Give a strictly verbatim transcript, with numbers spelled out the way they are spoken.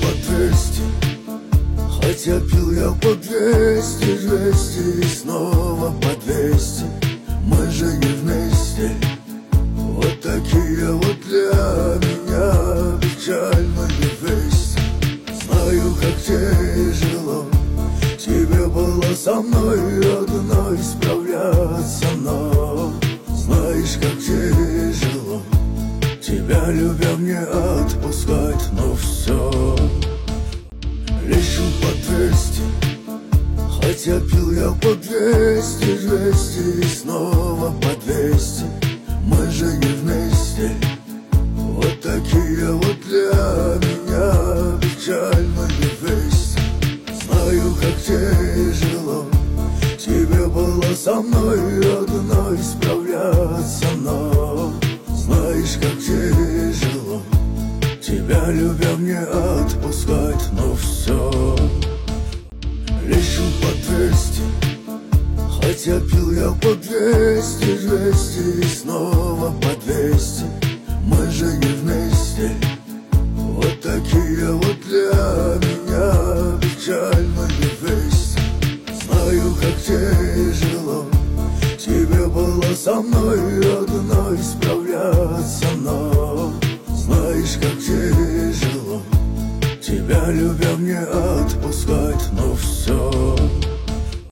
по двести, хотя пил я по двести, двести и снова по двести. Мы же не вместе. Вот такие вот для меня печальные вести. Знаю, как тяжело тебе было со мной одной справляться, но знаешь, как тяжело тебя, любя, мне отпускать. Но все, лечу по двести, хотя пил я по двести, двести и снова по двести. Мы же не вместе. Вот такие вот для меня печальные вести. Знаю, как тяжело тебе было со мной одной справляться, но знаешь, как тяжело тебя, любя, мне отпускать. Но все, лечу по двести, хотя пил я по двести, двести и снова по двести. Мы же не вместе. Вот такие вот для меня печальные вести. Знаю, как тяжело тебе было со мной одной справляться, но знаешь, как тяжело тебя, любя, мне